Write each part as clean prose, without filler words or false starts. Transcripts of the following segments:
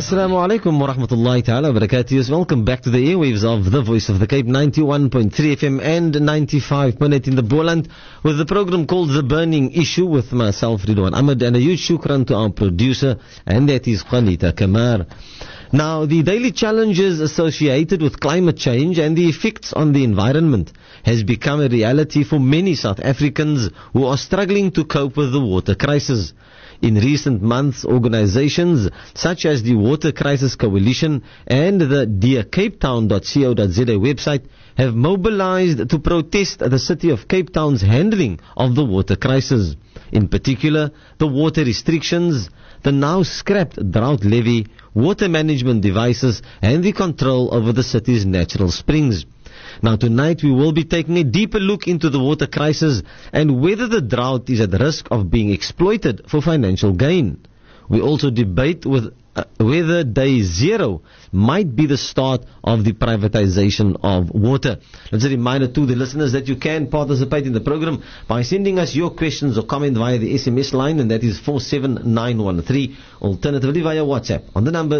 Assalamu alaikum wa rahmatullahi ta'ala wa barakatuh. Welcome back to the airwaves of the Voice of the Cape, 91.3 FM and 95.8 in the Boland, with the program called The Burning Issue with myself, Ridwan Ahmed, and a huge shukran to our producer, and that is Khanita Kamar. Now, the daily challenges associated with climate change and the effects on the environment has become a reality for many South Africans who are struggling to cope with the water crisis. In recent months, organizations such as the Water Crisis Coalition and the dearcapetown.co.za website have mobilized to protest the city of Cape Town's handling of the water crisis. In particular, the water restrictions, the now scrapped drought levy, water management devices, and the control over the city's natural springs. Now tonight we will be taking a deeper look into the water crisis and whether the drought is at risk of being exploited for financial gain. We also debate whether day zero might be the start of the privatization of water. Let's a reminder to the listeners that you can participate in the program by sending us your questions or comment via the SMS line, and that is 47913. Alternatively via WhatsApp on the number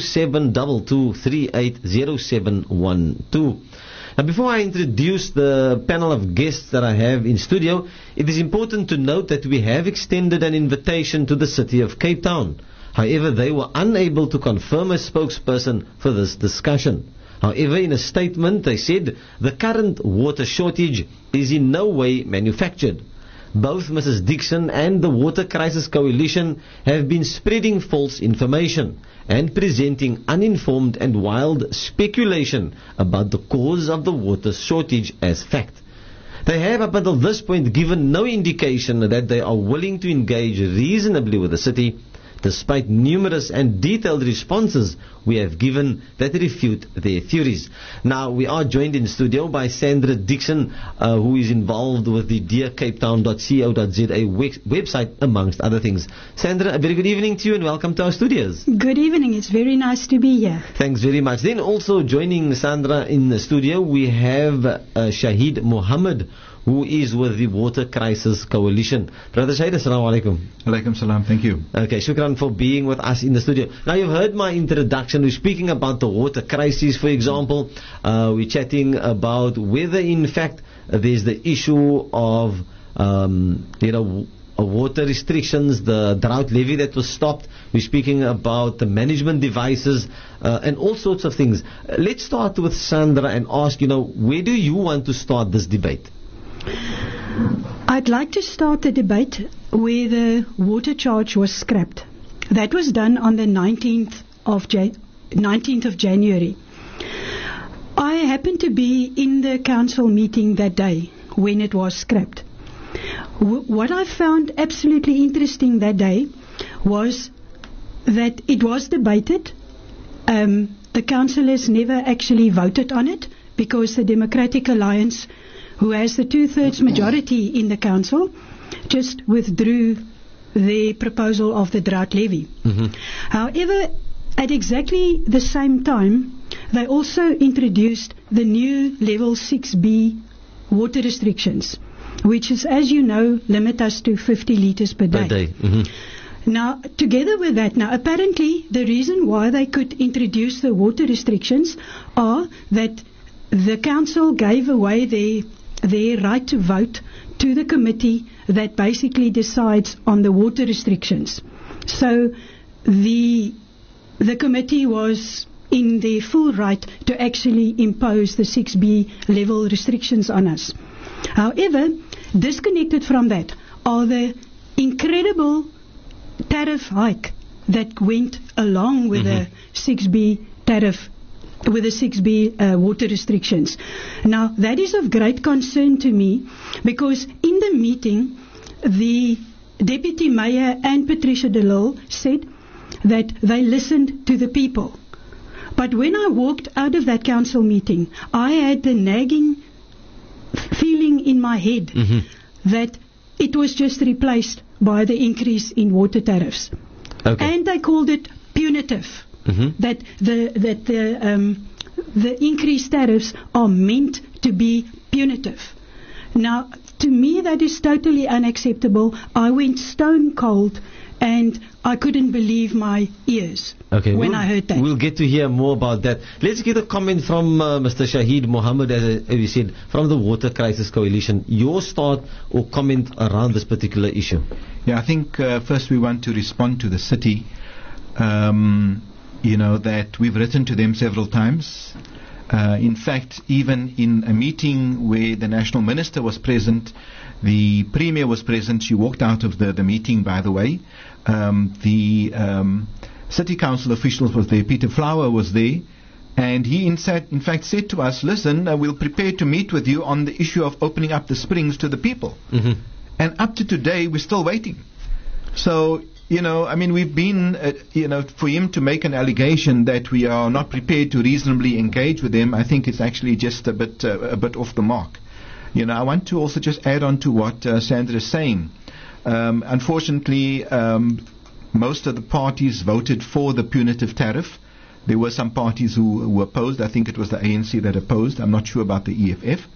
0722380712. Now, before I introduce the panel of guests that I have in studio, it is important to note that we have extended an invitation to the city of Cape Town. However, they were unable to confirm a spokesperson for this discussion. However, in a statement, they said the current water shortage is in no way manufactured. Both Mrs. Dixon and the Water Crisis Coalition have been spreading false information and presenting uninformed and wild speculation about the cause of the water shortage as fact. They have up until this point given no indication that they are willing to engage reasonably with the city, despite numerous and detailed responses we have given that refute their theories. Now, we are joined in studio by Sandra Dixon, who is involved with the dearcapetown.co.za website, amongst other things. Sandra, a very good evening to you and welcome to our studios. Good evening. It's very nice to be here. Thanks very much. Then also joining Sandra in the studio, we have Shahid Mohammed, who is with the Water Crisis Coalition. Brother Shahid, assalamu alaikum. Alaikum salam, thank you. Okay, shukran for being with us in the studio. Now, you've heard my introduction. We're speaking about the water crisis, for example. We're chatting about whether, in fact, there's the issue of, water restrictions, the drought levy that was stopped. We're speaking about the management devices and all sorts of things. Let's start with Sandra and ask, where do you want to start this debate? I'd like to start the debate where the water charge was scrapped. That was done on the 19th of January. I happened to be in the council meeting that day when it was scrapped. What I found absolutely interesting that day was that it was debated. The councillors never actually voted on it because the Democratic Alliance, who has the 2/3 majority in the council, just withdrew the proposal of the drought levy. Mm-hmm. However, at exactly the same time, they also introduced the new level 6B water restrictions, which is, as you know, limit us to 50 litres per day. Mm-hmm. Now, together with that, apparently the reason why they could introduce the water restrictions are that the council gave away their right to vote to the committee that basically decides on the water restrictions. So the committee was in their full right to actually impose the 6B level restrictions on us. However, disconnected from that are the incredible tariff hike that went along with the 6B tariff, with the 6B water restrictions. Now, that is of great concern to me because in the meeting, the Deputy Mayor and Patricia de Lille said that they listened to the people. But when I walked out of that council meeting, I had the nagging feeling in my head that it was just replaced by the increase in water tariffs. Okay. And they called it punitive. That the increased tariffs are meant to be punitive. Now, to me, that is totally unacceptable. I went stone cold And I couldn't believe my ears when I heard that. We'll get to hear more about that. Let's get a comment from Mr. Shahid Mohammed, as we said, from the Water Crisis Coalition. Your start or comment around this particular issue? Yeah, I think first we want to respond to the city. That we've written to them several times. In fact, even in a meeting where the National Minister was present, the Premier was present. She walked out of the meeting, by the way. The City Council officials was there. Peter Flower was there. And he in fact said to us, listen, we'll prepare to meet with you on the issue of opening up the springs to the people. Mm-hmm. And up to today, we're still waiting. So, we've been, for him to make an allegation that we are not prepared to reasonably engage with them, I think it's actually just a bit off the mark. I want to also just add on to what Sandra is saying. Unfortunately, most of the parties voted for the punitive tariff. There were some parties who opposed. I think it was the ANC that opposed. I'm not sure about the EFF.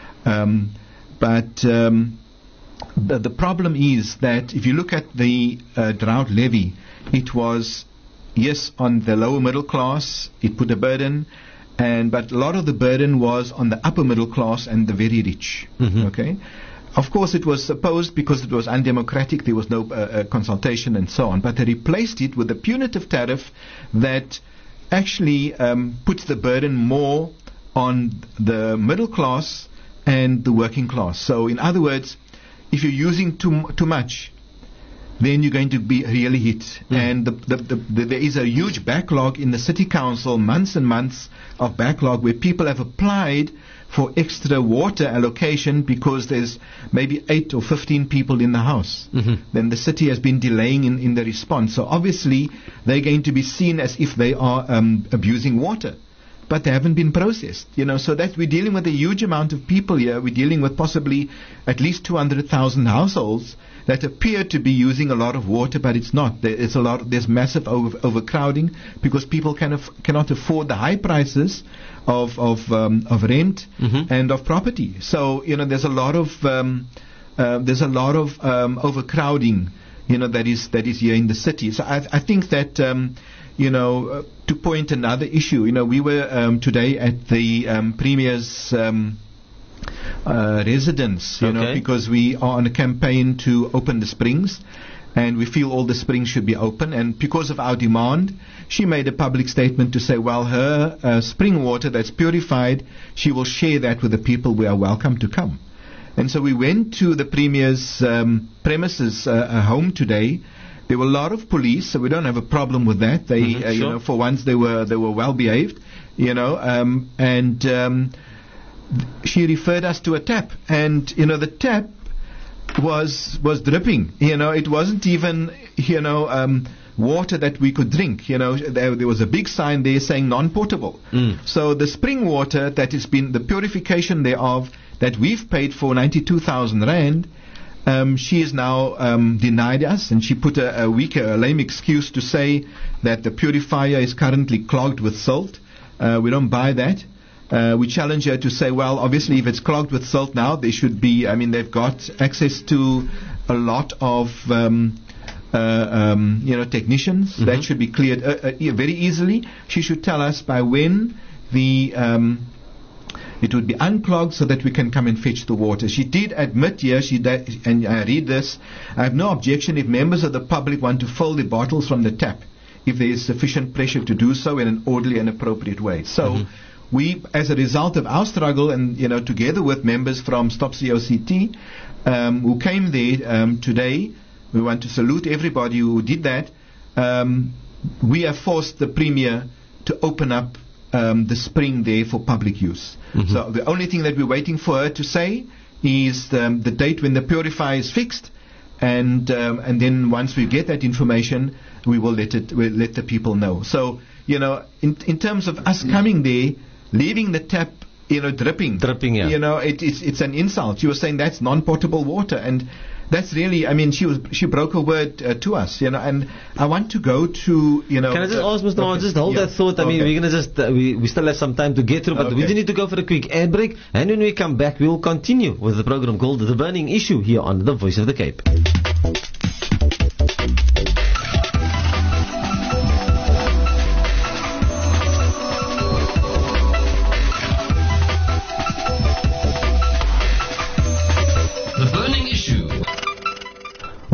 The problem is that if you look at the drought levy, it was, yes, on the lower middle class, it put a burden, but a lot of the burden was on the upper middle class and the very rich. Mm-hmm. Okay? Of course, it was opposed because it was undemocratic, there was no consultation and so on, but they replaced it with a punitive tariff that actually puts the burden more on the middle class and the working class. So, in other words, if you're using too much, then you're going to be really hit. And there is a huge backlog in the City Council, months and months of backlog where people have applied for extra water allocation because there's maybe 8 or 15 people in the house. Mm-hmm. Then the city has been delaying in the response. So obviously they're going to be seen as if they are abusing water. But they haven't been processed, so that we're dealing with a huge amount of people here. We're dealing with possibly at least 200,000 households that appear to be using a lot of water, but it's not. There's massive overcrowding because people cannot afford the high prices of rent mm-hmm. and of property. So, there's a lot of overcrowding, that is here in the city. So I think that, to point another issue, we were today at the Premier's residence, because we are on a campaign to open the springs, and we feel all the springs should be open. And because of our demand, she made a public statement to say, well, her spring water that's purified, she will share that with the people who are welcome to come. And so we went to the Premier's premises, home today. There were a lot of police, so we don't have a problem with that. They, sure. For once, they were well behaved, she referred us to a tap, and the tap was dripping. It wasn't even water that we could drink. There was a big sign there saying non-potable. So the spring water that has been the purification thereof that we've paid for 92,000 rand. She is now denied us, and she put a lame excuse to say that the purifier is currently clogged with salt. We don't buy that. We challenge her to say, well, obviously, if it's clogged with salt now, they should be. They've got access to a lot of technicians. Mm-hmm. That should be cleared very easily. She should tell us by when it would be unclogged so that we can come and fetch the water. She did admit here, and I read this, I have no objection if members of the public want to fill the bottles from the tap, if there is sufficient pressure to do so in an orderly and appropriate way. So mm-hmm. we, as a result of our struggle and, together with members from Stop COCT, who came there today, we want to salute everybody who did that. We have forced the Premier to open up the spring there for public use. Mm-hmm. So the only thing that we're waiting for her to say is the date when the purifier is fixed, and then once we get that information, we'll let the people know. So in terms of us coming there, leaving the tap dripping, yeah. It's an insult. She was saying that's non-potable water, and that's really, she broke her word to us, and I want to go to, Can I just ask Mr. Mohammed, just hold that thought. We're going to just, we still have some time to get through, but we do need to go for a quick ad break, and when we come back, we will continue with the program called The Burning Issue here on The Voice of the Cape.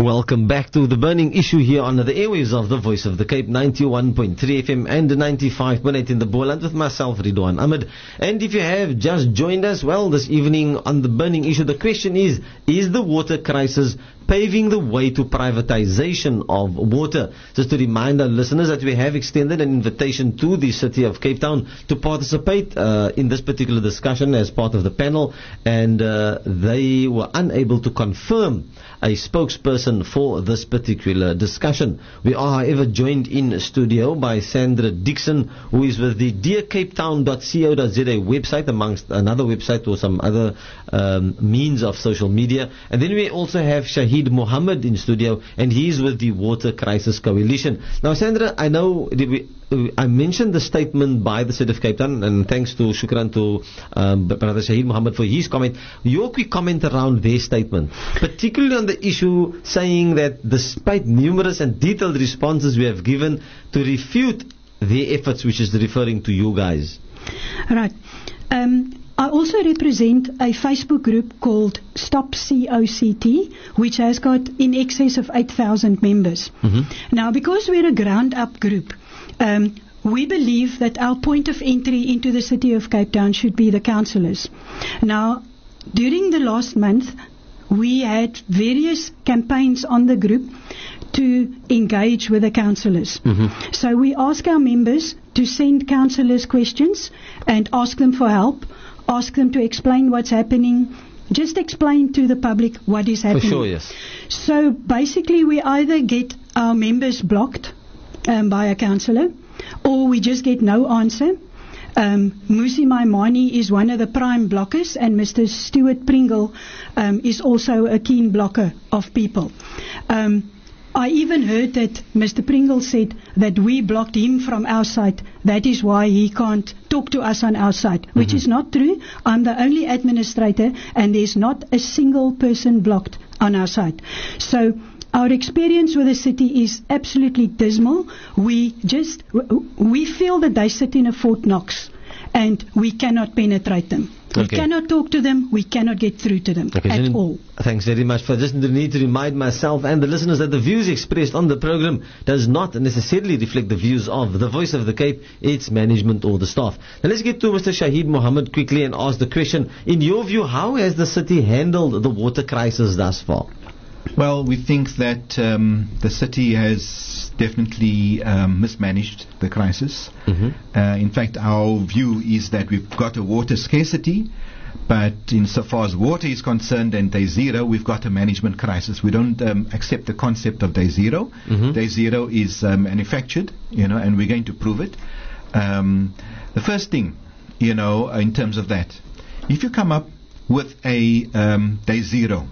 Welcome back to the burning issue here on the airwaves of the Voice of the Cape, 91.3 FM and 95.8 in the Boland with myself, Ridwan Ahmed. And if you have just joined us, well, this evening on the burning issue, the question is the water crisis paving the way to privatization of water? Just to remind our listeners that we have extended an invitation to the City of Cape Town to participate in this particular discussion as part of the panel, and they were unable to confirm a spokesperson for this particular discussion. We are, however, joined in studio by Sandra Dixon, who is with the dearcapetown.co.za website, amongst another website or some other means of social media. And then we also have Shahid Mohammed in studio, and he is with the Water Crisis Coalition. Now, Sandra, I know I mentioned the statement by the City of Cape Town, and thanks to Shukran to Brother Shahid Mohammed for his comment. Your quick comment around their statement, particularly on the issue saying that despite numerous and detailed responses we have given to refute their efforts, which is referring to you guys. Right. I also represent a Facebook group called Stop COCT, which has got in excess of 8,000 members. Mm-hmm. Now, because we're a ground-up group, we believe that our point of entry into the City of Cape Town should be the councillors. Now, during the last month, we had various campaigns on the group to engage with the councillors. Mm-hmm. So we ask our members to send councillors questions and ask them for help, ask them to explain what's happening, just explain to the public what is happening. For sure, yes. So basically we either get our members blocked by a councillor, or we just get no answer. Musi Maimani is one of the prime blockers, and Mr. Stuart Pringle is also a keen blocker of people. I even heard that Mr. Pringle said that we blocked him from our site. That is why he can't talk to us on our site, which mm-hmm. is not true. I'm the only administrator, and there's not a single person blocked on our site. So our experience with the city is absolutely dismal. We feel that they sit in a Fort Knox, and we cannot penetrate them. We cannot talk to them. We cannot get through to them at all. Thanks very much for this. And the need to remind myself and the listeners that the views expressed on the program does not necessarily reflect the views of the Voice of the Cape, its management or the staff. Now let's get to Mr. Shahid Mohammed quickly and ask the question, in your view, how has the city handled the water crisis thus far? Well, we think that the city has definitely mismanaged the crisis. Mm-hmm. In fact, our view is that we've got a water scarcity, but insofar as water is concerned and day zero, we've got a management crisis. We don't accept the concept of day zero. Mm-hmm. Day zero is manufactured, and we're going to prove it. The first thing, in terms of that, if you come up with a day zero,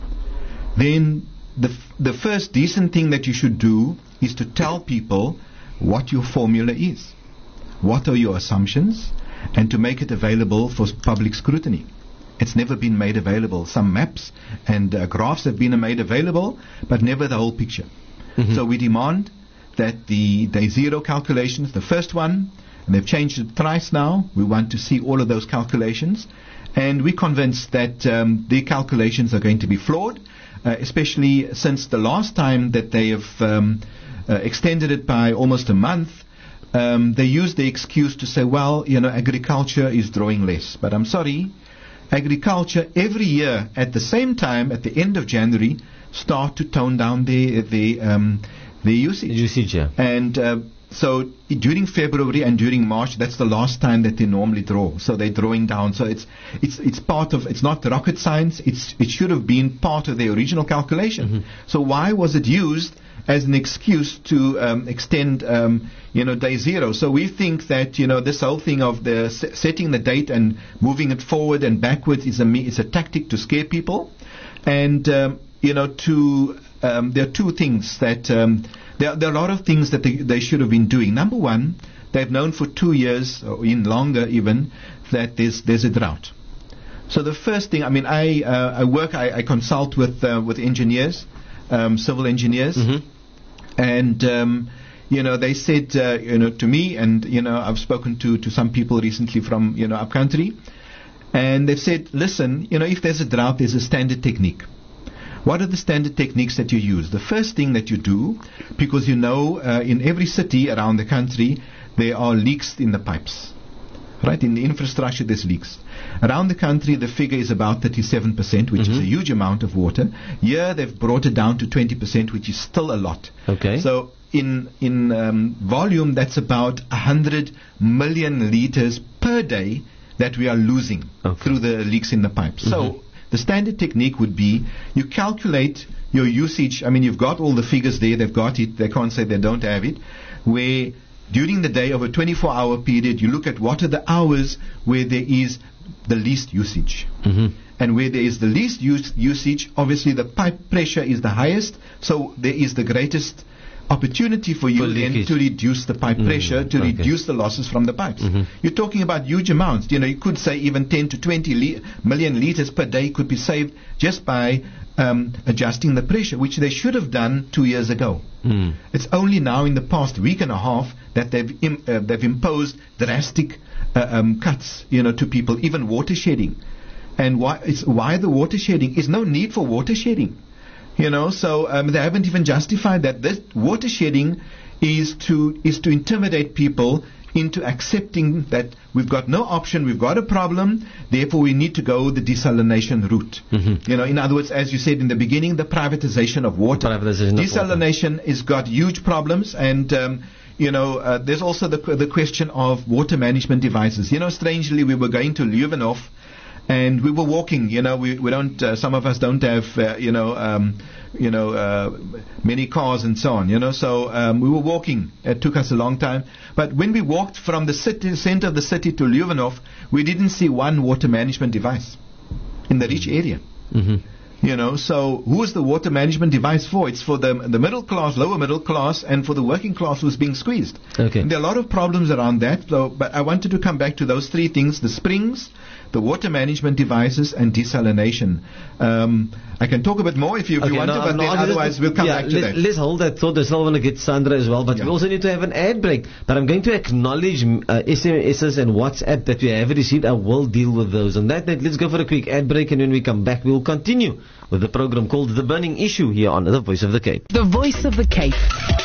then the first decent thing that you should do is to tell people what your formula is, what are your assumptions, and to make it available for public scrutiny. It's never been made available. Some maps and graphs have been made available, but never the whole picture. Mm-hmm. So we demand that the day zero calculations, the first one, and they've changed it thrice now, we want to see all of those calculations, and we're convinced that the calculations are going to be flawed, especially since the last time that they have extended it by almost a month. They used the excuse to say, well, agriculture is drawing less. But I'm sorry, agriculture every year at the same time, at the end of January, start to tone down the usage. Yeah. And so during February and during March, that's the last time that they normally draw. So they're drawing down. So it's part of, it's not rocket science. It should have been part of the original calculation. Mm-hmm. So why was it used as an excuse to extend, day zero? So we think that, this whole thing of the setting the date and moving it forward and backwards is a tactic to scare people. And, there are two things that, there are a lot of things that they should have been doing. Number one, they've known for 2 years, or even longer even, that there's a drought. So the first thing, I consult with engineers, civil engineers, mm-hmm. and they said to me, and I've spoken to some people recently from upcountry, and they've said, listen, if there's a drought, there's a standard technique. What are the standard techniques that you use? The first thing that you do, because you know in every city around the country there are leaks in the pipes. Right, in the infrastructure there's leaks. Around the country the figure is about 37%, which is a huge amount of water. Here they've brought it down to 20%, which is still a lot. Okay. So in volume that's about 100 million liters per day that we are losing through the leaks in the pipes. So the standard technique would be you calculate your usage. I mean, you've got all the figures there, they've got it, they can't say they don't have it, where during the day, over a 24-hour period, you look at what are the hours where there is the least usage. And where there is the least usage, obviously the pipe pressure is the highest, so there is the greatest opportunity for you then to reduce the pipe pressure, to reduce the losses from the pipes. You're talking about huge amounts. You know, you could say even 10 to 20 million liters per day could be saved just by adjusting the pressure, which they should have done 2 years ago. It's only now in the past week and a half that they've imposed drastic cuts, you know, to people, even water shedding. And why the water shedding? Is no need for water shedding. You know, so they haven't even justified that. This water shedding is to intimidate people into accepting that we've got no option, we've got a problem, therefore we need to go the desalination route. You know, in other words, as you said in the beginning, the privatization of water. Desalination has got huge problems, and you know, there's also the question of water management devices. You know, strangely, we were going to Leuvenhof, and we were walking. You know, we don't. Some of us don't have many cars and so on. You know, so we were walking. It took us a long time. But when we walked from the center of the city to Leuvenhof, we didn't see one water management device in the rich area. You know, so who is the water management device for? It's for the middle class, lower middle class, and for the working class who's being squeezed. And there are a lot of problems around that. So, but I wanted to come back to those three things: the springs, the water management devices, and desalination. I can talk a bit more if you want to, but then otherwise we'll come back to that. Let's hold that thought. I still want to get Sandra as well, but we also need to have an ad break. But I'm going to acknowledge SMSs and WhatsApp that we have received. I will deal with those. On that note, let's go for a quick ad break, and when we come back, we'll continue with the program called The Burning Issue here on The Voice of the Cape. The Voice of the Cape.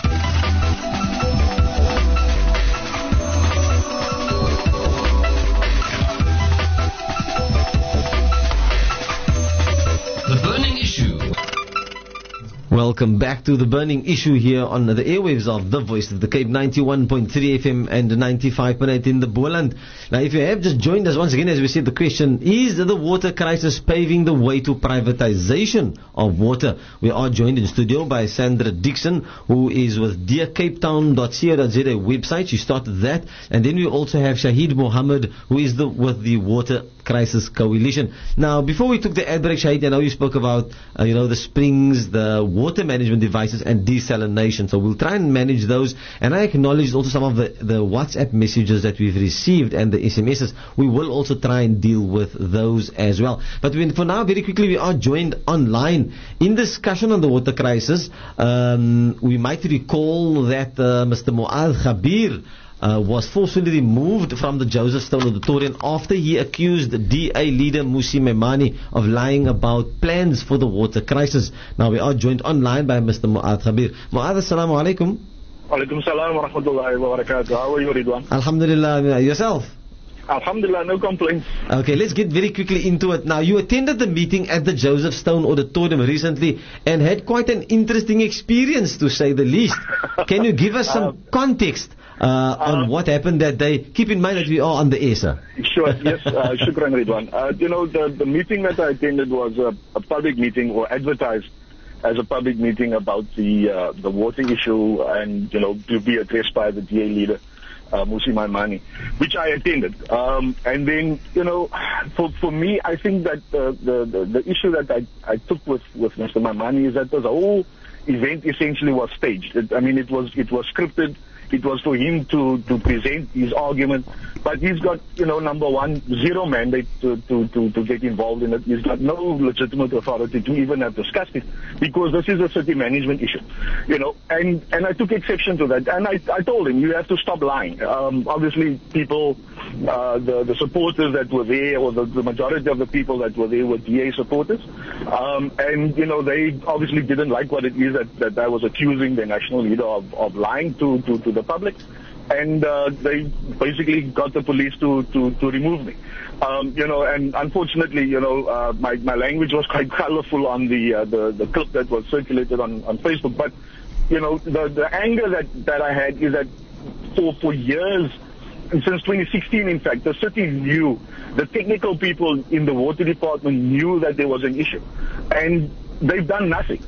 Welcome back to The Burning Issue here on the airwaves of The Voice of the Cape, 91.3 FM and 95.8 in the Boland. Now, if you have just joined us, once again, as we said, the question is the water crisis paving the way to privatization of water? We are joined in studio by Sandra Dixon, who is with dearcapetown.co.za website. She started that. And then we also have Shahid Mohammed, who is with the Water Crisis Coalition. Now, before we took the ad break, Shahid, I know you spoke about, the springs, the water management devices, and desalination. So we'll try and manage those. And I acknowledge also some of the WhatsApp messages that we've received and the SMSs. We will also try and deal with those as well. But for now, very quickly, we are joined online in discussion on the water crisis. We might recall that Mr. Mu'adh Khabir was forcefully removed from the Joseph Stone Auditorium after he accused DA leader Mmusi Maimane of lying about plans for the water crisis. Now we are joined online by Mr. Mu'adh Khabir. Mu'adh, assalamu alaikum. Alaikum salam wa rahmatullahi wa barakatuh. How are you, Ridwan? Alhamdulillah. Yourself? Alhamdulillah, no complaints. Okay, let's get very quickly into it. Now, you attended the meeting at the Joseph Stone Auditorium recently and had quite an interesting experience, to say the least. Can you give us some context on what happened that day? Keep in mind that we are on the air, sir. Sure, yes. Shukran, Ridwan. The meeting that I attended was a public meeting, or advertised as a public meeting about the water issue, and, to be addressed by the DA leader, Mmusi Maimane, which I attended. And then, for me, I think that the issue that I took with Mr. Maimane is that the whole event essentially was staged. It was scripted. It was for him to present his argument. But he's got, number one, zero mandate to get involved in it. He's got no legitimate authority to even have discussed it, because this is a city management issue, and I took exception to that. And I told him, you have to stop lying. Obviously, people, the supporters that were there, or the majority of the people that were there were DA supporters. And, they obviously didn't like what it is that I was accusing the national leader of lying to the public. And they basically got the police to remove me. And unfortunately, my language was quite colorful on the clip that was circulated on Facebook. But, the anger that I had is that for years, since 2016, in fact, the city knew, the technical people in the water department knew that there was an issue. And they've done nothing.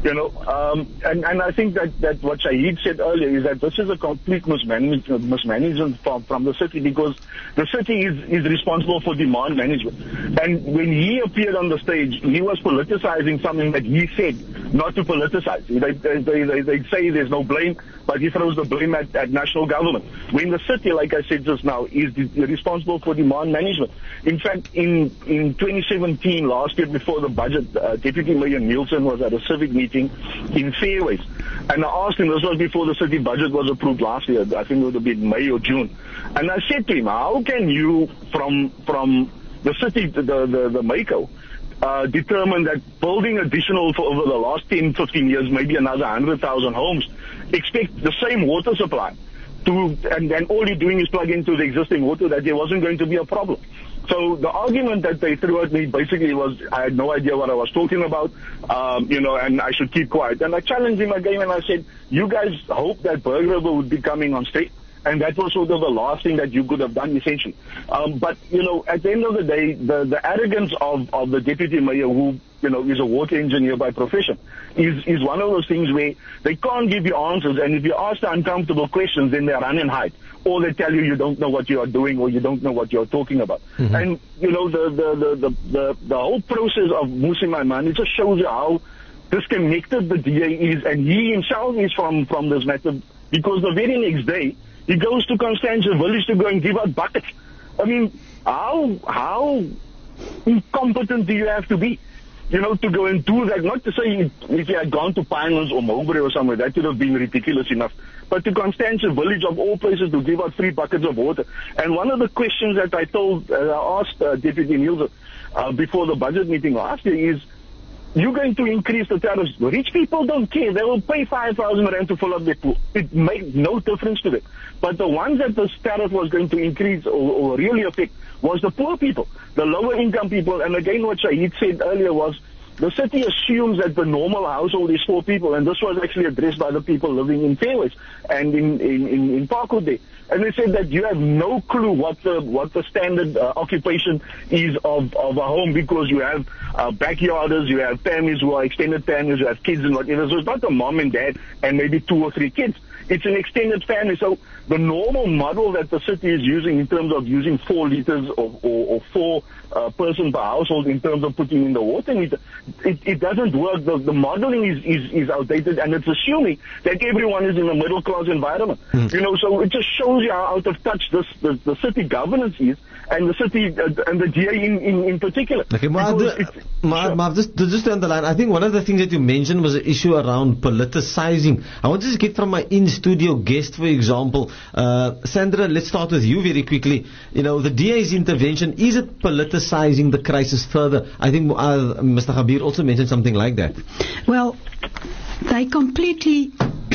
And I think that what Shahid said earlier is that this is a complete mismanagement from the city, because the city is responsible for demand management. And when he appeared on the stage, he was politicizing something that he said not to politicize. They say there's no blame, but he throws the blame at national government. When the city, like I said just now, is responsible for demand management. In fact, in 2017, last year before the budget, Deputy Mayor Nielsen was at a civic meeting in Fairways, and I asked him, this was before the city budget was approved last year, I think it would have been May or June, and I said to him, how can you from the city, the MACO, determine that building additional for over the last 10, 15 years, maybe another 100,000 homes, expect the same water supply and all you're doing is plug into the existing water, that there wasn't going to be a problem. So the argument that they threw at me basically was, I had no idea what I was talking about, and I should keep quiet. And I challenged him again, and I said, you guys hope that Berg River would be coming on state, and that was sort of the last thing that you could have done, essentially. But, at the end of the day, the arrogance of the deputy mayor, who, is a water engineer by profession, is one of those things where they can't give you answers, and if you ask the uncomfortable questions, then they run and hide. Or they tell you don't know what you are doing, or you don't know what you're talking about. Mm-hmm. And, the whole process of Mmusi Maimane, it just shows you how disconnected the DA is, and he himself is from this matter, because the very next day, he goes to Constantia Village to go and give out buckets. I mean, how incompetent do you have to be, to go and do that? Not to say if you had gone to Pinelands or Mowbray or somewhere, that would have been ridiculous enough. But to Constantia Village, of all places, to give out 3 buckets of water. And one of the questions that I asked Deputy Nielsen before the budget meeting last year is, you're going to increase the tariffs. Rich people don't care. They will pay 5,000 rand to fill up their pool. It makes no difference to them. But the ones that this tariff was going to increase or really affect was the poor people, the lower income people. And again, what Shahid said earlier was, the city assumes that the normal household is 4 people, and this was actually addressed by the people living in Fairways and in Parkwood there. And they said that you have no clue what the standard occupation is of a home, because you have backyarders, you have families who are extended families, you have kids and whatever. So it's not a mom and dad and maybe 2 or 3 kids. It's an extended family. So the normal model that the city is using in terms of using 4 liters or 4 person per household in terms of putting in the water meter, it doesn't work. The modeling is outdated, and it's assuming that everyone is in a middle class environment. So it just shows you how out of touch the city governance is, and the city and the DA in particular. Okay, just on the line, I think one of the things that you mentioned was an issue around politicizing. I want to just get from my in-studio guest, for example, Sandra, let's start with you very quickly. The DA's intervention, is it politicizing the crisis further? I think Mr. Khabir also mentioned something like that. Well, they completely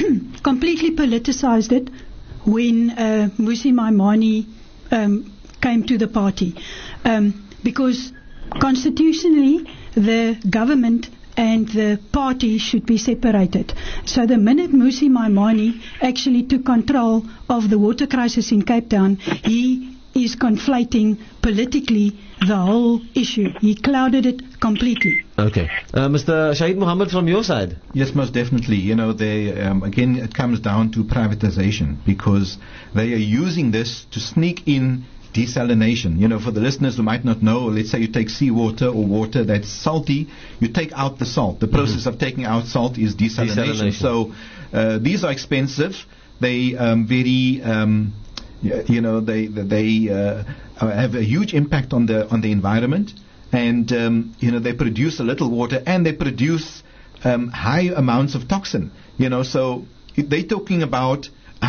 politicized it when Mmusi Maimane came to the party, because constitutionally the government and the party should be separated. So the minute Mmusi Maimane actually took control of the water crisis in Cape Town, he is conflating politically the whole issue. He clouded it completely. Okay. Mr. Shahid Mohammed, from your side? Yes, most definitely. Again, it comes down to privatization, because they are using this to sneak in desalination. For the listeners who might not know, let's say you take seawater or water that's salty, you take out the salt. The process of taking out salt is desalination. So these are expensive. they very they have a huge impact on the environment, and they produce a little water, and they produce high amounts of toxin. So they're talking about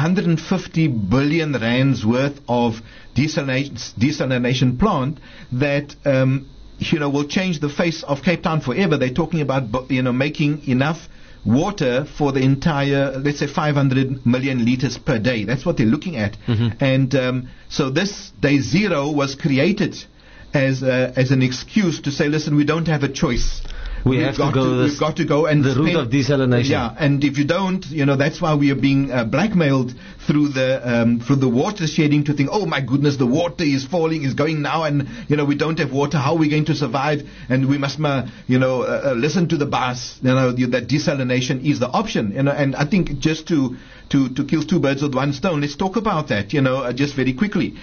150 billion rands worth of desalination plant that will change the face of Cape Town forever. They're talking about making enough water for the entire, let's say, 500 million liters per day. That's what they're looking at. And so this day zero was created as an excuse to say, listen, we don't have a choice. We've got to go and the route of desalination. Yeah, and if you don't, that's why we are being blackmailed through the water shedding to think, oh my goodness, the water is falling, is going now, and we don't have water. How are we going to survive? And we must, listen to the boss. That desalination is the option. And I think just to kill two birds with one stone, let's talk about that. Just very quickly,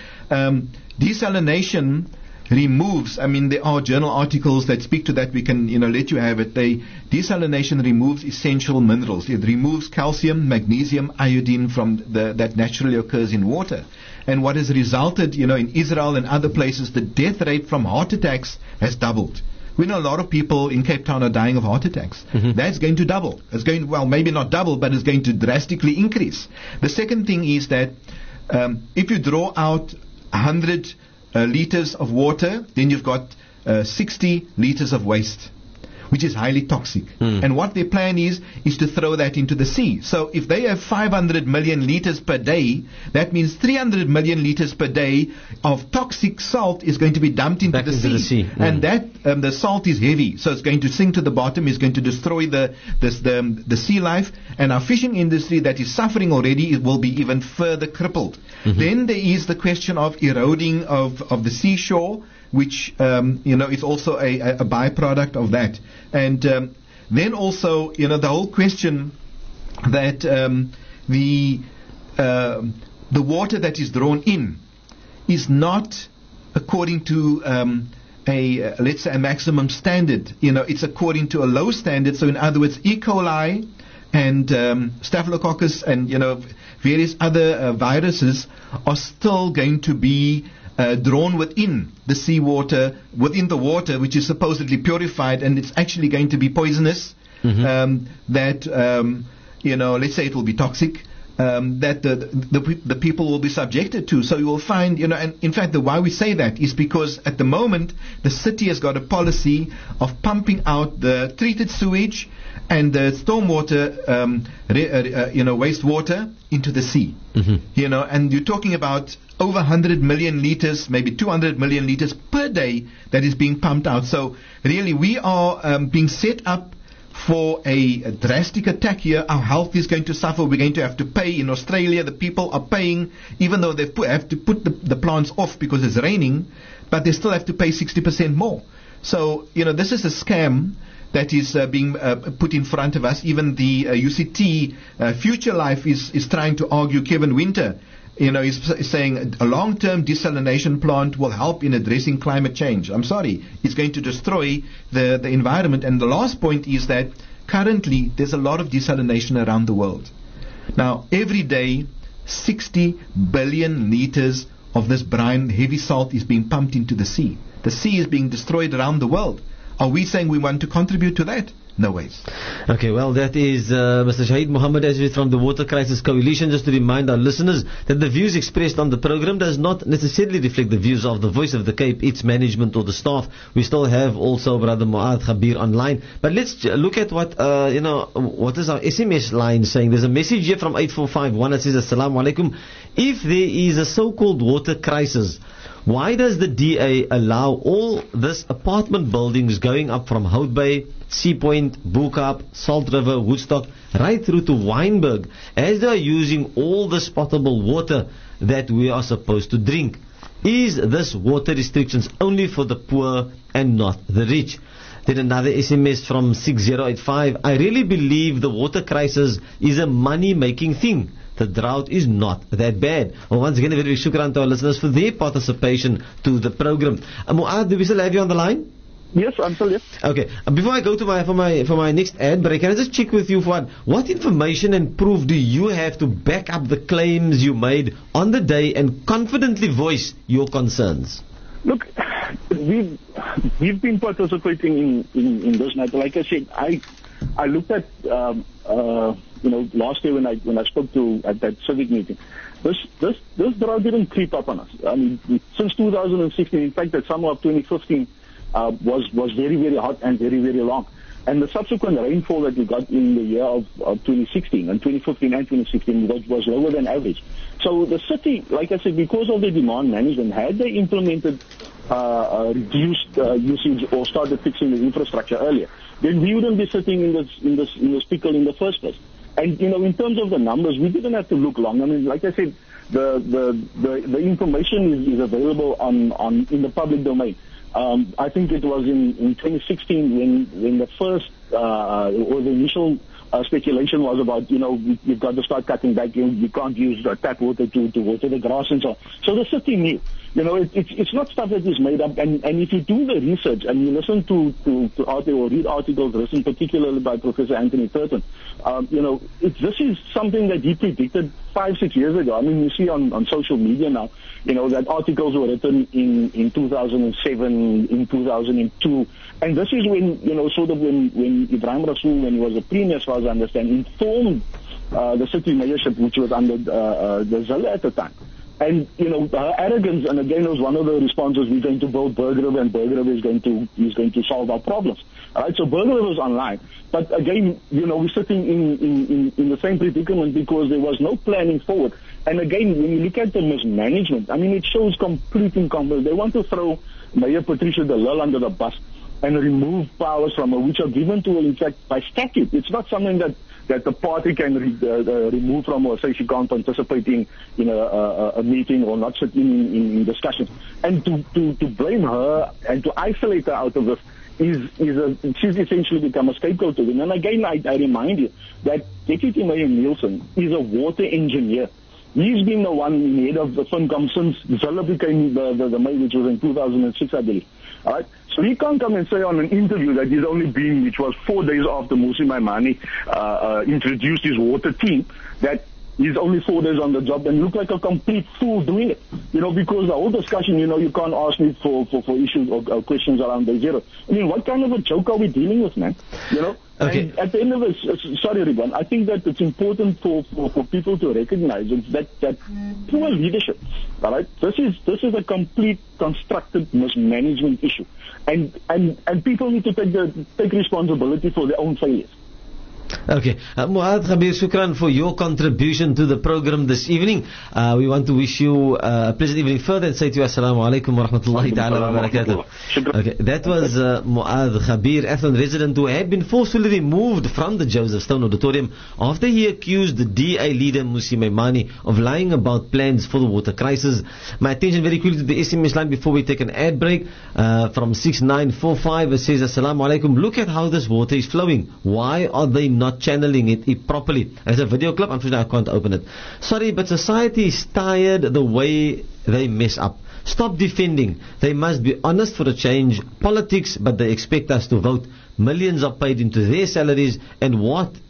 desalination removes, there are journal articles that speak to that. We can, let you have it. Desalination removes essential minerals. It removes calcium, magnesium, iodine from that naturally occurs in water. And what has resulted, in Israel and other places, the death rate from heart attacks has doubled. We know a lot of people in Cape Town are dying of heart attacks. That's going to double. It's going, well, maybe not double, but it's going to drastically increase. The second thing is that if you draw out 100 liters of water, then you've got 60 liters of waste, which is highly toxic. And what their plan is to throw that into the sea. So if they have 500 million liters per day, that means 300 million liters per day of toxic salt is going to be dumped into the sea. And that the salt is heavy, so it's going to sink to the bottom, it's going to destroy the sea life, and our fishing industry that is suffering already will be even further crippled. Then there is the question of eroding of the seashore, which is also a byproduct of that. And then also, the whole question that the water that is drawn in is not according to let's say a maximum standard. It's according to a low standard. So in other words, E. coli and Staphylococcus and various other viruses are still going to be drawn within the seawater, within the water, which is supposedly purified, and it's actually going to be poisonous. Let's say it will be toxic. That the people will be subjected to. So you will find, and in fact, why we say that is because at the moment the city has got a policy of pumping out the treated sewage and the stormwater, wastewater into the sea. And you're talking about over 100 million liters, maybe 200 million liters per day that is being pumped out. So really, we are being set up for a drastic attack here. Our health is going to suffer. We're going to have to pay. In Australia, the people are paying, even though they have to put the plants off because it's raining, but they still have to pay 60% more. So, this is a scam that is being put in front of us. Even the UCT Future Life is trying to argue. Kevin Winter, he's saying a long-term desalination plant will help in addressing climate change. I'm sorry, it's going to destroy the environment. And the last point is that currently there's a lot of desalination around the world. Now, every day, 60 billion liters of this brine, heavy salt, is being pumped into the sea. The sea is being destroyed around the world. Are we saying we want to contribute to that? No ways. Okay, well, that is Mr. Shahid Mohammed Azwi from the Water Crisis Coalition. Just to remind our listeners that the views expressed on the program does not necessarily reflect the views of the Voice of the Cape, its management or the staff. We still have also Brother Mu'adh Khabir online. But let's look at what what is our SMS line saying. There's a message here from 8451 that says, Assalamu alaikum. If there is a so-called water crisis, why does the DA allow all this apartment buildings going up from Hout Bay, Sea Point, Boekap, Salt River, Woodstock, right through to Wynberg, as they are using all this potable water that we are supposed to drink? Is this water restrictions only for the poor and not the rich? Then another SMS from 6085. I really believe the water crisis is a money-making thing. The drought is not that bad. Well, once again, a very shukran to our listeners for their participation to the program. Mu'adh, do we still have you on the line? Yes, I'm still here. Okay. Before I go to my next ad break, can I just check with you, Fuad, what information and proof do you have to back up the claims you made on the day and confidently voice your concerns? Look, we've been participating in this matter. Like I said, I looked at last year when I spoke to at that civic meeting. This drought didn't creep up on us. I mean, since 2016, in fact, the summer of 2015 was very, very hot and very, very long. And the subsequent rainfall that we got in the year of 2016 and 2015 and 2016 was lower than average. So the city, like I said, because of the demand management, had they implemented reduced usage or started fixing the infrastructure earlier, then we wouldn't be sitting in this pickle in the first place. And in terms of the numbers, we didn't have to look long. I mean, like I said, the information is available in the public domain. I think it was in 2016 when the first or the initial speculation was about, you've got to start cutting back. You can't use tap water to water the grass and so on. So the city knew. It's not stuff that is made up. And if you do the research and you listen to articles or read articles written particularly by Professor Anthony Turton, this is something that he predicted 5-6 years ago. I mean, you see on social media now, that articles were written in 2007, in 2002. And this is when, when Ibrahim Rasool, when he was a premier, as far as I understand, informed the city mayorship, which was under the Zille at the time. And, her arrogance, and again, was one of the responses, we're going to build Burgerville, and Burgerville is going to solve our problems. All right, so Burgerville was online. But again, we're sitting in the same predicament because there was no planning forward. And again, when you look at the mismanagement, I mean, it shows complete incompetence. They want to throw Mayor Patricia de Lille under the bus and remove powers from her, which are given to her, in fact, by statute. It's not something that the party can remove from her, say she can't participate in a meeting or not sit in discussions. And to blame her and to isolate her out of this she's essentially become a scapegoat to them. And again, I remind you that Deputy Mayor Nielsen is a water engineer. He's been the one head of the FinCom since Zille became the mayor, which was in 2006, I believe. All right? So he can't come and say on an interview that he's only been, which was 4 days after Mmusi Maimane introduced his water team, that he's only 4 days on the job and look like a complete fool doing it. Because the whole discussion, you can't ask me for issues or questions around day zero. I mean, what kind of a joke are we dealing with, man? Okay. And at the end of it, sorry, Ridwan, I think that it's important for people to recognize that poor leadership, all right? This is a complete constructed mismanagement issue. And people need to take responsibility for their own failures. Okay. Muad Khabir, shukran for your contribution to the program this evening. We want to wish you a pleasant evening further and say to you assalamu alaikum wa rahmatullahi ta'ala wa barakatuh. Okay. That was Muad Khabir, Athlone resident who had been forcefully removed from the Joseph Stone Auditorium after he accused the DA leader Mmusi Maimane of lying about plans for the water crisis. My attention very quickly to the SMS line before we take an ad break from 6945. It says, assalamu alaikum, look at how this water is flowing. Why are they not channeling it properly? There's a video clip, unfortunately I can't open it. Sorry, but society is tired the way they mess up. Stop defending. They must be honest for a change. Politics, but they expect us to vote. Millions are paid into their salaries, and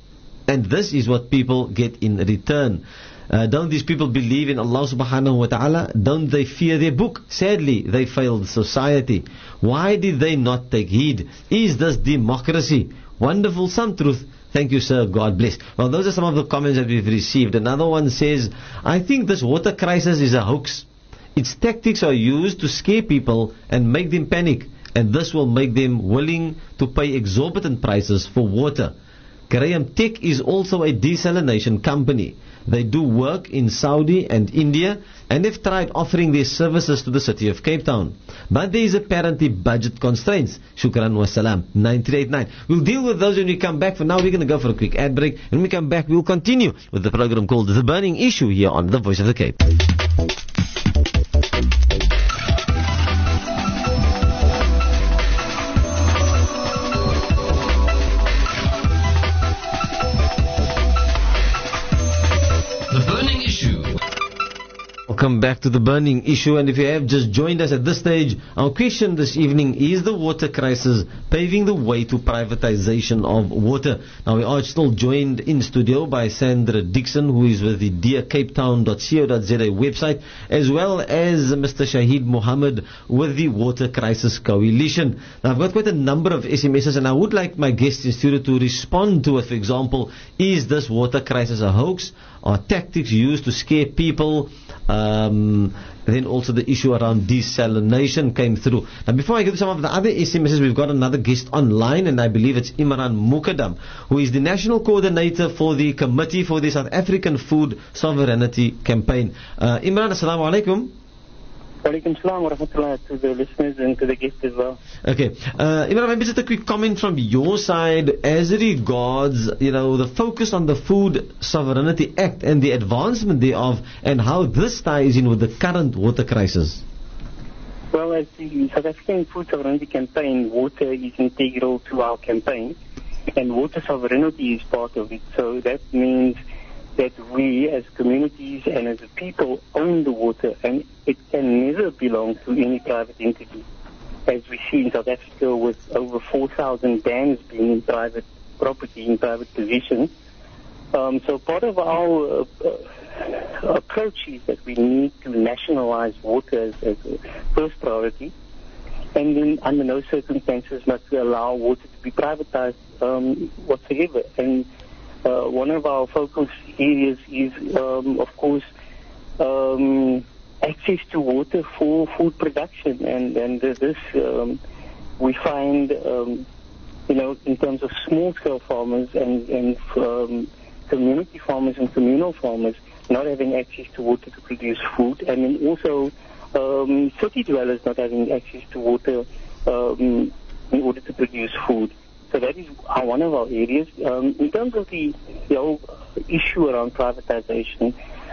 this is what people get in return. Don't these people believe in Allah subhanahu wa ta'ala? Don't they fear their book? Sadly, they failed society. Why did they not take heed? Is this democracy? Wonderful, some truth. Thank you, sir. God bless. Well, those are some of the comments that we've received. Another one says, I think this water crisis is a hoax. Its tactics are used to scare people and make them panic, and this will make them willing to pay exorbitant prices for water. Graham Tech is also a desalination company. They do work in Saudi and India, and they've tried offering their services to the city of Cape Town. But there is apparently budget constraints. Shukran wa salam. 93889. We'll deal with those when we come back. For now, we're going to go for a quick ad break. When we come back, we'll continue with the program called The Burning Issue here on The Voice of the Cape. welcome back to the burning issue. And if you have just joined us at this stage, our question this evening is the water crisis paving the way to privatization of water. Now we are still joined in studio by Sandra Dixon, who is with the dearcapetown.co.za website, as well as Mr. Shahid Mohammed with the Water Crisis Coalition. Now I've got quite a number of SMSs, and I would like my guests in studio to respond to it. For example, is this water crisis a hoax? Are tactics used to scare people? Then also the issue around desalination came through. Now before I get to some of the other SMSs, we've got another guest online, and I believe it's Imran Mukadam, who is the National Coordinator for the Committee for the South African Food Sovereignty Campaign. Imran, assalamu alaikum. Walaikum salam wa rahmatullah to the listeners and to the guests as well. Okay. Imran, maybe just a quick comment from your side as regards, the focus on the Food Sovereignty Act and the advancement thereof, and how this ties in with the current water crisis. Well, as the South African Food Sovereignty Campaign, water is integral to our campaign, and water sovereignty is part of it. So that means that we as communities and as a people own the water, and it can never belong to any private entity. As we see in South Africa with over 4,000 dams being in private property, in private possession. So part of our approach is that we need to nationalize water as a first priority, and then under no circumstances must we allow water to be privatized whatsoever. And one of our focus areas is, of course, access to water for food production, and this we find, in terms of small-scale farmers and community farmers and communal farmers not having access to water to produce food, and then also city dwellers not having access to water in order to produce food. So that is one of our areas. In terms of the whole issue around privatization,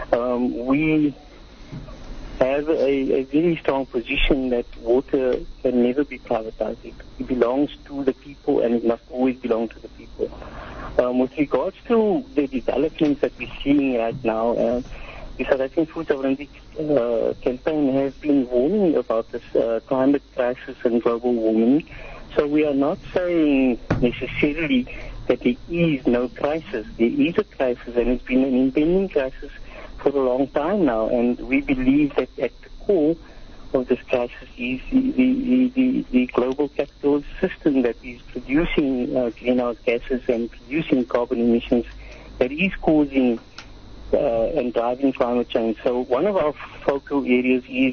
we have a very strong position that water can never be privatized. It belongs to the people, and it must always belong to the people. With regards to the developments that we're seeing right now, the South African Food Sovereignty Campaign has been warning about this climate crisis and global warming. So we are not saying necessarily that there is no crisis. There is a crisis, and it's been an impending crisis for a long time now. And we believe that at the core of this crisis is the global capitalist system that is producing greenhouse gases and producing carbon emissions that is causing and driving climate change. So one of our focal areas is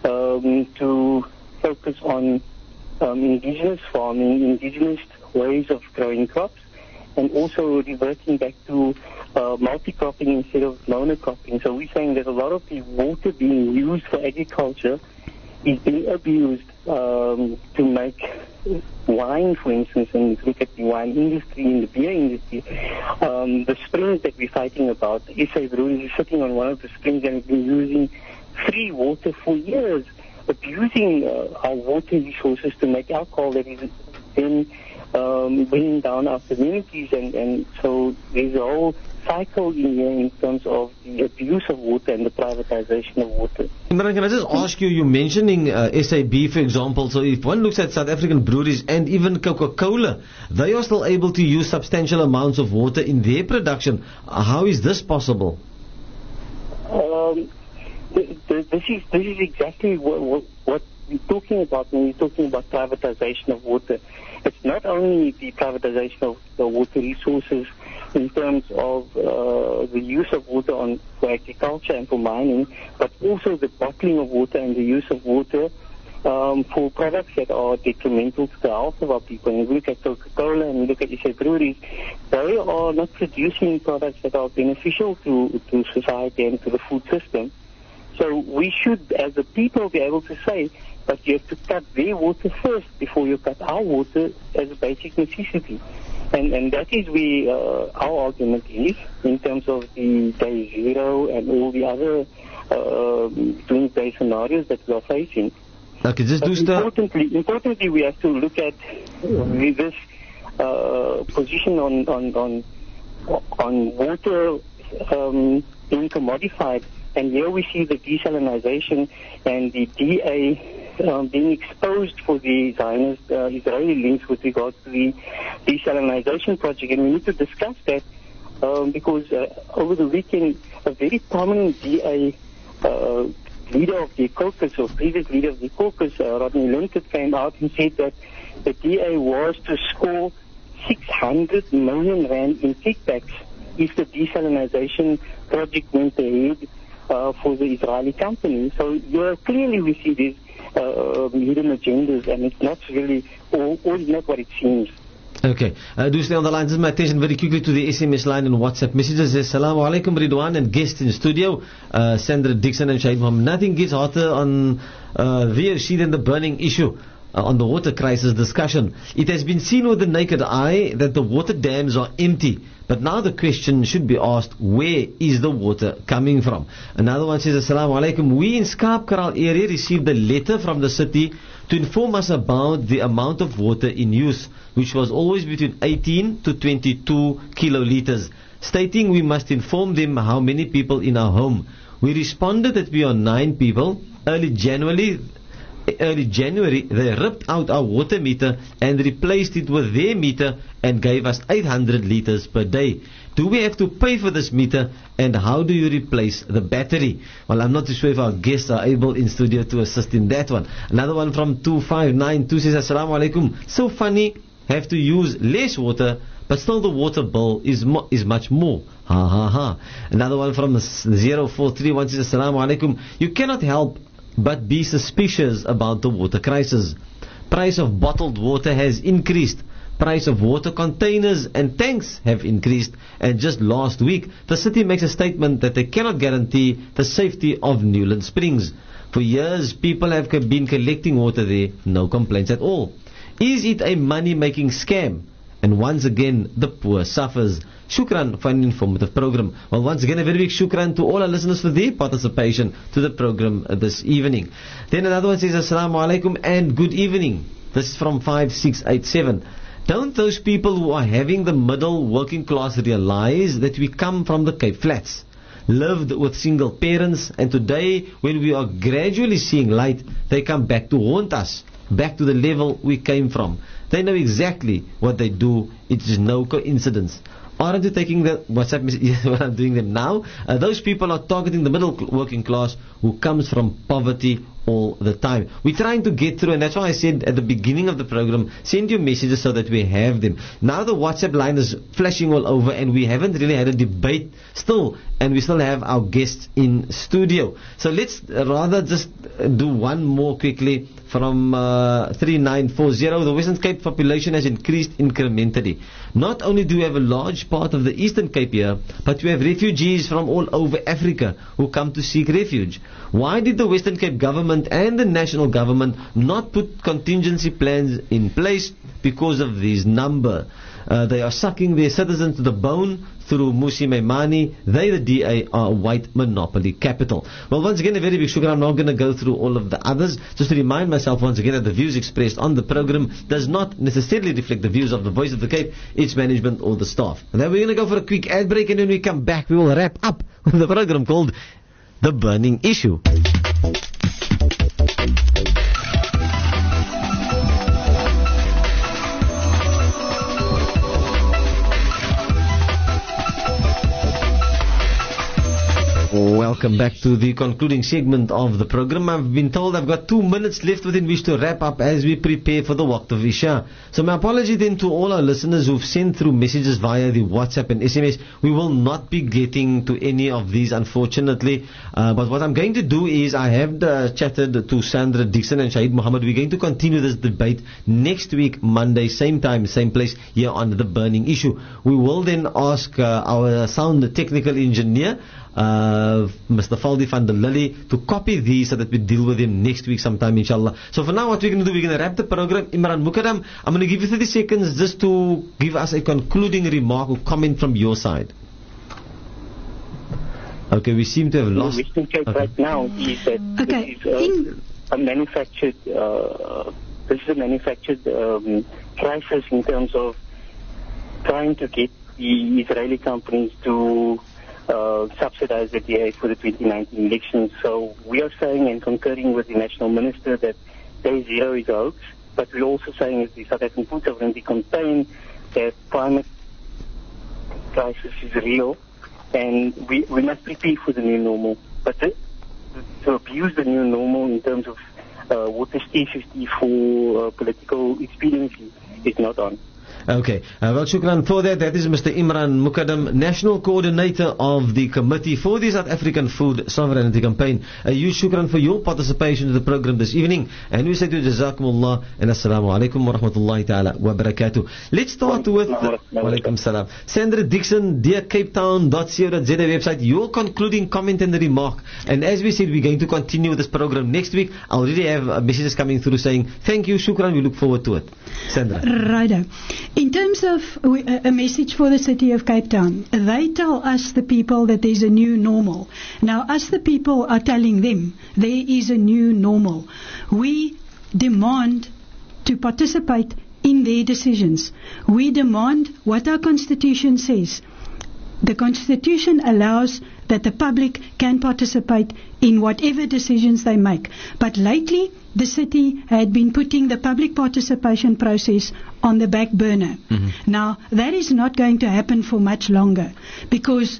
to focus on indigenous farming, indigenous ways of growing crops, and also reverting back to multi-cropping instead of monocropping. So we're saying that a lot of the water being used for agriculture is being abused to make wine, for instance, and if you look at the wine industry and the beer industry, the springs that we're fighting about, the SA Breweries is sitting on one of the springs and has been using free water for years, abusing our water resources to make alcohol that is then bringing down our communities, and so there's a whole cycle in here in terms of the abuse of water and the privatization of water. Imran, can I just ask you, you're mentioning SAB, for example, so if one looks at South African breweries and even Coca-Cola, they are still able to use substantial amounts of water in their production. How is this possible? This is exactly what we're talking about when we're talking about privatization of water. It's not only the privatization of the water resources in terms of the use of water for agriculture and for mining, but also the bottling of water and the use of water for products that are detrimental to the health of our people. And we look at Coca-Cola and we look at SA Breweries, they are not producing products that are beneficial to society and to the food system. So we should, as a people, be able to say, but you have to cut their water first before you cut our water as a basic necessity. And that is where our argument is in terms of the day zero and all the other doomsday scenarios that we are facing. Okay, just importantly, we have to look at this position on water being commodified. And here we see the desalinization and the DA being exposed for the Zionist Israeli links with regards to the desalinization project. And we need to discuss that because over the weekend, a very prominent DA leader of the caucus, or previous leader of the caucus, Rodney Linkert, came out and said that the DA was to score 600 million rand in kickbacks if the desalinization project went ahead for the Israeli company. So clearly we see these hidden agendas, and it's not really all not what it seems. Okay, do stay on the line. This is my attention very quickly to the SMS line and WhatsApp messages. Assalamu alaikum Ridwan and guest in studio, Sandra Dixon and Shahid Mohammed. Nothing gets hotter on the sheet than the burning issue on the water crisis discussion. It has been seen with the naked eye that the water dams are empty. But now the question should be asked, where is the water coming from? Another one says, Assalamu alaikum. We in Kaapkraal area received a letter from the city to inform us about the amount of water in use, which was always between 18 to 22 kiloliters, stating we must inform them how many people in our home. We responded that we are 9 people. Early January, they ripped out our water meter and replaced it with their meter and gave us 800 liters per day. Do we have to pay for this meter, and how do you replace the battery? Well, I'm not too sure if our guests are able in studio to assist in that one. Another one from 2592 says, Assalamu alaikum. So funny, have to use less water, but still the water bill is much more. Ha ha ha. Another one from 0431 says, Assalamu alaikum. You cannot help but be suspicious about the water crisis. Price of bottled water has increased. Price of water containers and tanks have increased. And just last week, the city makes a statement that they cannot guarantee the safety of Newland Springs. For years, people have been collecting water there, no complaints at all. Is it a money-making scam? And once again, the poor suffers. Shukran for an informative program. Well, once again, a very big shukran to all our listeners for their participation to the program this evening. Then another one says, Assalamu alaikum and good evening. This is from 5687. Don't those people who are having the middle working class realize that we come from the Cape Flats, lived with single parents, and today when we are gradually seeing light, they come back to haunt us, back to the level we came from. They know exactly what they do. It is no coincidence. Aren't you taking the WhatsApp message when I'm doing them now? Those people are targeting the middle working class who comes from poverty all the time. We're trying to get through, and that's why I said at the beginning of the program, send your messages so that we have them. Now the WhatsApp line is flashing all over, and we haven't really had a debate still, and we still have our guests in studio. So let's rather just do one more quickly from 3940. The Western Cape population has increased incrementally. Not only do we have a large part of the Eastern Cape here, but we have refugees from all over Africa who come to seek refuge. Why did the Western Cape government and the national government not put contingency plans in place because of this number? They are sucking their citizens to the bone through Musi Maimani. They, the DA, are white monopoly capital. Well, once again, a very big sugar. I'm not going to go through all of the others. Just to remind myself once again that the views expressed on the program does not necessarily reflect the views of the Voice of the Cape, its management or the staff. And then we're going to go for a quick ad break, and when we come back, we will wrap up with the program called The Burning Issue. Welcome back to the concluding segment of the program. I've been told I've got 2 minutes left within which to wrap up as we prepare for the Waqt of Isha. So my apology then to all our listeners who've sent through messages via the WhatsApp and SMS. We will not be getting to any of these, unfortunately. But what I'm going to do is I have chatted to Sandra Dixon and Shahid Mohammed. We're going to continue this debate next week, Monday, same time, same place, here on The Burning Issue. We will then ask our sound technical engineer, Mr. Faldi van der Lily, to copy these so that we deal with him next week sometime, inshallah. So for now, what we're going to do, we're going to wrap the program. Imran Mukarram, I'm going to give you 30 seconds just to give us a concluding remark or comment from your side. Okay, we seem to have lost. The Western Cape right now is that this is a manufactured. This is a manufactured crisis in terms of trying to get the Israeli companies to subsidize the DA for the 2019 elections. So we are saying and concurring with the National Minister that Day Zero is a hoax, but we're also saying that the South African Food Sovereignty campaign that climate crisis is real, and we must prepare for the new normal. But to abuse the new normal in terms of water scarcity for political expediency is not on. Okay, well, shukran for that. That is Mr. Imran Mukaddam, National Coordinator of the Committee for the South African Food Sovereignty Campaign. Huge shukran for your participation in the program this evening. And we say to you, Jazakumullah and Assalamu alaikum wa rahmatullahi ta'ala wa barakatuh. Let's start with Walaikum salam. Sandra Dixon, dear CapeTown.co.za website, your concluding comment and remark. And as we said, we're going to continue this program next week. I already have messages coming through saying, thank you, shukran, we look forward to it. Sandra. Righto. In terms of a message for the city of Cape Town, they tell us, the people, that there's a new normal. Now, us, the people, are telling them there is a new normal. We demand to participate in their decisions. We demand what our Constitution says. The Constitution allows that the public can participate in whatever decisions they make. But lately, the city had been putting the public participation process on the back burner. Now, that is not going to happen for much longer, because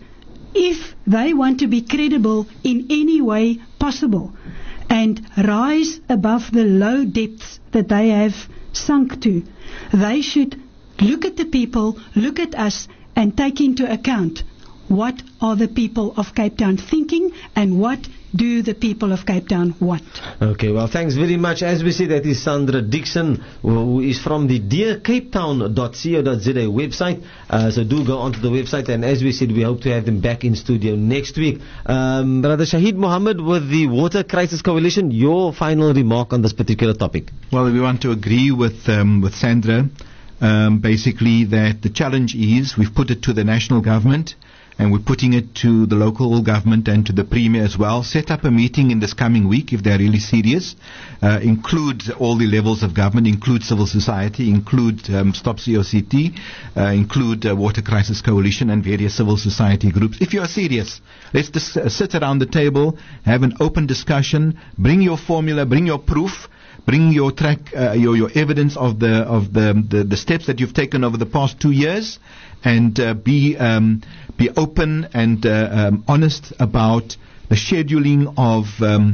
if they want to be credible in any way possible and rise above the low depths that they have sunk to, they should look at the people, look at us, and take into account what are the people of Cape Town thinking and what do the people of Cape Town want. Okay, well, thanks very much. As we said, that is Sandra Dixon, who is from the dearcapetown.co.za website. So do go onto the website, and as we said, we hope to have them back in studio next week. Brother Shahid Mohammed with the Water Crisis Coalition, your final remark on this particular topic. Well, we want to agree with Sandra, basically that the challenge is, we've put it to the national government, and we're putting it to the local government and to the Premier as well. Set up a meeting in this coming week if they're really serious. Include all the levels of government, include civil society, include Stop COCT, include Water Crisis Coalition and various civil society groups. If you are serious, let's just sit around the table, have an open discussion, bring your formula, bring your proof, bring your track, your evidence of the steps that you've taken over the past 2 years, and be open and honest about the scheduling of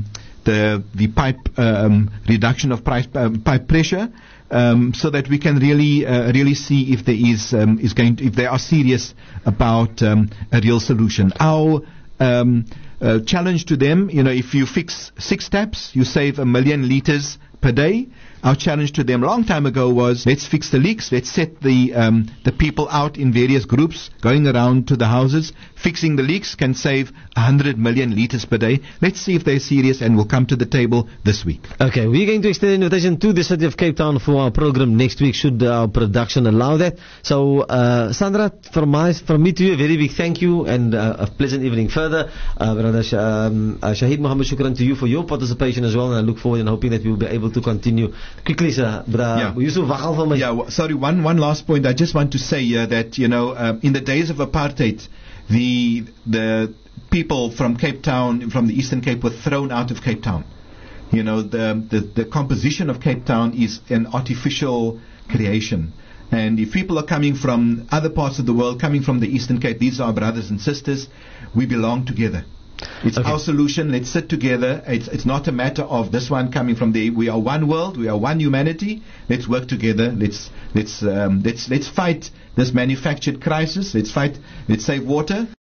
the pipe reduction of pipe pressure, so that we can really see if there is if they are serious about a real solution. Our challenge to them, if you fix 6 taps, you save 1 million liters per day. Our challenge to them a long time ago was, let's fix the leaks, let's set the people out in various groups, going around to the houses, fixing the leaks can save 100 million liters per day. Let's see if they're serious, and we'll come to the table this week. Okay, we're going to extend an invitation to the city of Cape Town for our program next week, should our production allow that. So, Sandra, from me to you, a very big thank you, and a pleasant evening further. Brother Shahid Mohammed, shukran to you for your participation as well, and I look forward and hoping that we will be able to continue. Quickly, sir. Yusuf, sorry, one last point. I just want to say that, in the days of apartheid, the people from Cape Town, from the Eastern Cape, were thrown out of Cape Town. The composition of Cape Town is an artificial creation. And if people are coming from other parts of the world, coming from the Eastern Cape, these are our brothers and sisters, we belong together. It's our solution. Let's sit together. It's not a matter of this one coming from there. We are one world. We are one humanity. Let's work together. Let's fight this manufactured crisis. Let's save water.